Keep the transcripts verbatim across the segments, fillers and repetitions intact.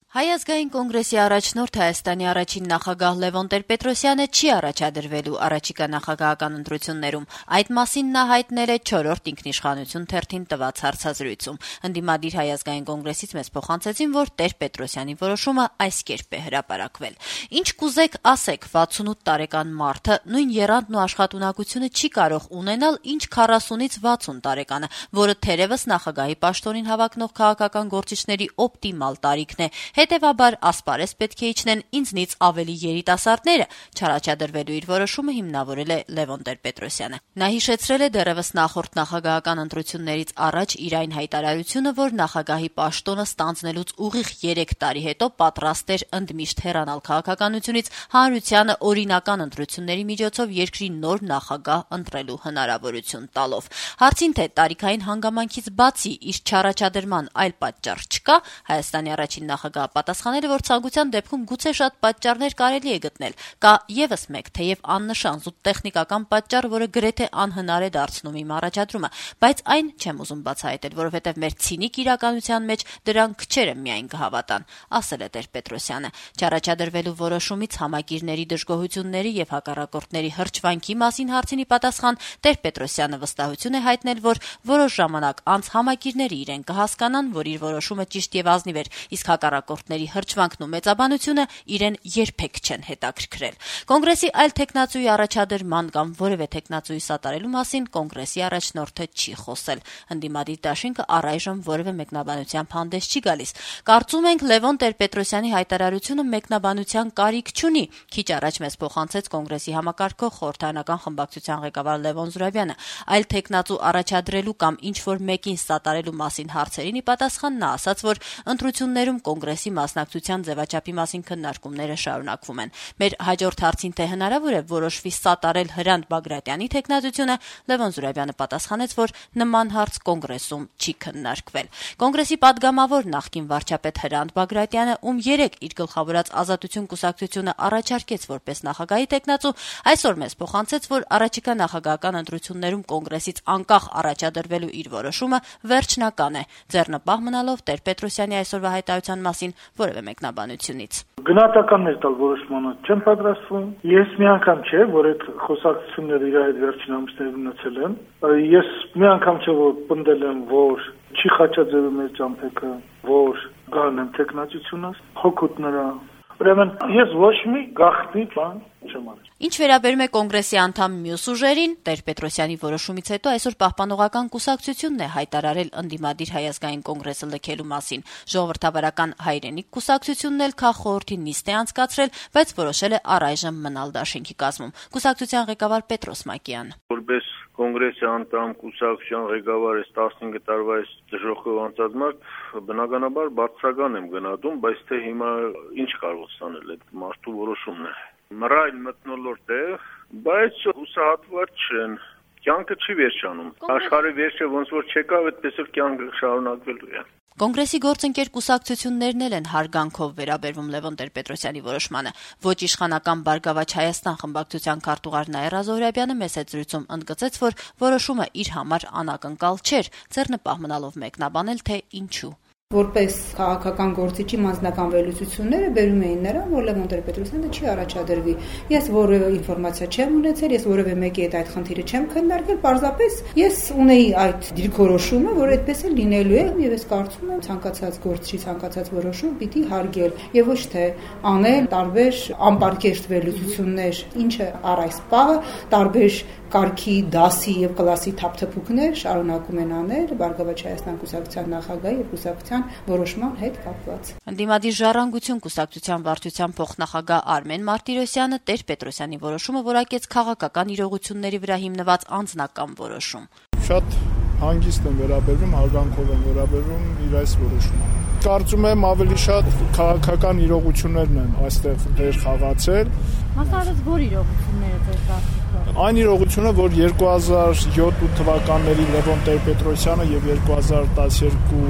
Հայ ազգային կոնգրեսի առաջնորդ Հայաստանի առաջին նախագահ Լևոն Տեր-Պետրոսյանը չի առաջադրվելու առաջիկա նախագահական ընտրություններում։ Այդ մասին նա հայտնել է չորրորդ ինքնիշխանություն թերթին տված հարցազրույցում։ Ընդդիմադիր Հայ ազգային կոնգրեսից մեզ փոխանցեցին, որ Տեր-Պետրոսյանի որոշումը այս կերպ է հրապարակվել. «Ինչ կուզեք ասեք, վաթսունութ տարեկան մարդը նույն եռանդն ու աշխատունակությունը չի կարող ունենալ, ինչ քառասունից վաթսուն տարեկանը, որը թերևս նախագահի պաշտոնին հավակնող քաղաքական գործիչների օպտիմալ տարիքն է։ Հետևաբար ասպարեզ պետք է իջնեն ինձնից ավելի երիտասարդները», չառաջադրվելու իր որոշումը հիմնավորել է Լևոն Տեր-Պետրոսյանը։ Նա հիշեցրել է դեռևս նախորդ նախագահական ընտրություններից առաջ իր այն հայտարարությունը, որ նախագահի պաշտոնը ստանձնելուց ուղիղ երեք տարի հետո պատրաստ էր ընդմիշտ հեռանալ քաղաքականությունից, հանրությանը օրինական ընտրությունների միջոցով երկրի նոր նախագահ ընտրելու հնարավորություն տալով։ Հարցին, թե տարիքային հանգամանքից բացի իր չառաջադրման այլ պատճառ չկա, Հայաստանի առաջին նախագահ պատասխանել է, որ ցանկության դեպքում գուցե շատ պատճառներ կարելի է գտնել։ Կա եւս մեկ, թեև աննշան զուտ տեխնիկական պատճառ, որը գրեթե անհնար է դարձնում իմ առաջադրումը, բայց այն չեմ ուզում բացահայտել, որովհետեւ մեր ցինիկ իրականության մեջ դրան քչերը միայն կհավատան, ասել է Տեր-Պետրոսյանը։ Չառաջադրվելու որոշումից համակիրների դժգոհությունների եւ հակառակորդների հրճվանքի մասին հարցին ի պատասխան Տեր-Պետրոսյանը վստահություն է հայտնել, որ որոշ ժամանակ անց համակիրները իրեն կհասկանան, որ իր որոշումը ճիշտ եւ ազնիվ էր, իսկ հակառակորդների հրճվանքն ու մեծաբանությունը իրեն երբեք չեն հետաքրքրել։ Կոնգրեսի այլ թեկնածուի առաջադրման կամ որևէ թեկնածուի սատարելու մասին կոնգրեսի առաջնորդը չի խոսել։ Ընդդիմադիր դաշինքը առայժմ որևէ մեկնաբանությամբ հանդես չի գալիս։ Կարծում ենք Լևոն Տեր-Պետրոսյանի հայտարարությունը մեկնաբանության կարիք չունի, քիչ առաջ մեզ փոխանցեց կոնգրեսի համակարգող խորհրդարանական խմբակցության ղեկավար Լևոն Զուրաբյանը։ Այլ թեկնածու առաջադրելու կամ ինչ-որ մեկին սատարելու մասին հարցերին ի պատասխան նա ասաց, որ ընտրություններում կոնգրեսի մասնակցության ձևաչափի մասին քննարկումները շարունակվում են։ Մեր հաջորդ հարցին, թե հնարավոր է որոշվի սատարել Հրանտ Բագրատյանի թեկնածությունը, Լևոն Զուրաբյանը պատասխանեց, որ նման հարց կոնգրեսում չի քննարկվել։ Կոնգրեսի падգամավոր նախկին վարչապետ Հրանտ Բագրատյանը, ում երեկ իր գլխավորած Ազատություն կուսակցությունը առաջարկեց որպես նախագահի թեկնածու, այսօր մեզ փոխանցեց, որ առաջիկա նախագահական ընտրություններում կոնգրեսից անկախ առաջադրվելու իր որոշումը վերջնական է, ձեռնպահ մնալով Տեր-Պետրոսյանի այսօրվա հայտարարության մասին որևէ մեկնաբանությունից։ Գնահատականներ տալ որոշմանը չեմ պատրաստվում։ Ես մի անգամ չէ, որ այդ խոսակցությունները իր հետ վերջին ամիսներին ունեցել եմ։ Ես մի անգամ չէ, որ պնդել եմ, որ չի խաչաձևի մեր ճամփեքը, որ գանեմ տեխնացությունը, հոգուտ նրա։ Ուրեմն ես ոչ մի գաղտնի բան չեմ արել։ Ինչ վերաբերում է կոնգրեսի անդամ մյուս ուժերին, Տեր-Պետրոսյանի որոշումից հետո այսօր Պահպանողական կուսակցությունն է հայտարարել ընդդիմադիր Հայ ազգային կոնգրեսը լքելու մասին։ Ժողովրդավարական Հայրենիք կուսակցությունն էլ քաղխորհրդի նիստ է անցկացրել, բայց որոշել է առայժմ մնալ դաշինքի կազմում։ Կուսակցության ղեկավար Պետրոս Մակյան։ Որպես կոնգրեսի անդամ կուսակցության ղեկավար այս տասնհինգ տարվա այս դժոխքով անցած մարդ, բնականաբար բարձրական եմ գնահատում, բայց թե հիմա ինչ կարող ստանել այդ մարդու որոշումն է։ Մռայլ մթնոլորտ է, բայց հուսահատված չեն, կյանքը չի վերջանում, աշխարհի վերջը ոնց որ չեկավ, այդպես էլ կյանքը շարունակվելու է։ Կոնգրեսի գործընկեր կուսակցություններն էլ են հարգանքով վերաբերվում Լևոն Տեր-Պետրոսյանի որոշմանը։ Ոչ իշխանական Բարգավաճ Հայաստան խմբակցության քարտուղար Նաիրա Զոհրաբյանը մեծ զրույցում ընդգծեց, որ որոշումը իր համար անակնկալ չէր, ձեռնպահ մնալով մեկնաբանել, թե ինչու։ Որպես քաղաքական գործիչի անձնական վերլուծությունները բերում էին նրան, որ Լևոն Տեր-Պետրոսյանը չի առաջադրվի։ Ես որևէ ինֆորմացիա չեմ ունեցել, ես որևէ մեկի հետ այդ խնդիրը չեմ քննարկել, պարզապես ես ունեի այդ դիրքորոշումը, որ այդպես է լինելու է, եւ ես կարծում եմ ցանկացած գործիչի ցանկացած որոշում պիտի հարգել եւ ոչ թե անել տարբեր անպարկեշտ վերլուծություններ, ինչը առ այս պահը տարբեր կարգի, դասի եւ կլասի թափթփուկներ շարունակում են անել Բարգավաճ Հայաստան կուսակցության նախագահի եւ կուսակցության որոշման հետ կապված։ Ընդդիմադիր Ժառանգություն կուսակցության վարչության փոխնախագահ Արմեն Մարտիրոսյանը Տեր-Պետրոսյանի որոշումը որակեց քաղաքական իրողությունների վրա հիմնված անձնական որոշում։ Շատ հանգիստ եմ վերաբերվում, հարգանքով եմ վերաբերվում իր այս որոշմանը։ Կարծում եմ ավելի շատ քաղաքական իրողություններն են այստեղ դեր խաղացել։ Մասնավորապես որ իրողությունները ձեր կարծիքով։ Այն իրողությունը, որ երկու հազար յոթ թվականների Լևոն Տեր-Պետրոսյանը եւ երկու հազար տասներկու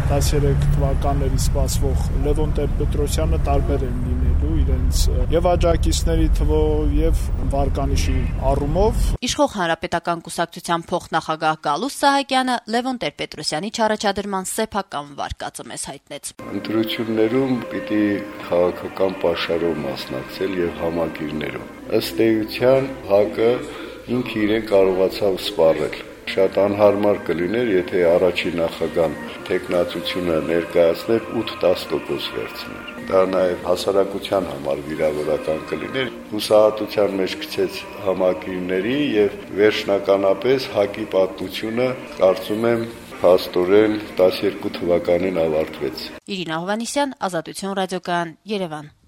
տասներեք թվականների սպասվող Լևոն Տեր-Պետրոսյանը տարբեր են լինելու իրենց եւ աջակիցների թվով եւ վարկանիշի առումով։ Իշխող Հանրապետական կուսակցության փոխնախագահ Գալուստ Սահակյանը Լևոն Տեր-Պետրոսյանի չառաջադրման սեփական վարկածը մեզ հայտնեց։ Ընտրություններում պիտի քաղաքական պաշարով մասնակցել եւ համագիրներով։ Ըստ էության ՀԱԿ-ը ինքը իրեն կարողացավ սպառել։ Շատ անհարմար կլիներ, եթե առաջին նախագահան տեխնացությունը ներկայացներ ութ-տասը տոկոս վերցներ։ Դա նաև հասարակության համար վիրավորական կլիներ։ Հուսահատության մեջ գցեց համակիրների եւ վերջնականապես ՀԱԿ-ի պատմությունը, կարծում եմ, փաստորեն տասներկու թվականին ավարտվեց։ Իրինա Հովհաննիսյան, Ազատություն ռադիոկայան, Երևան։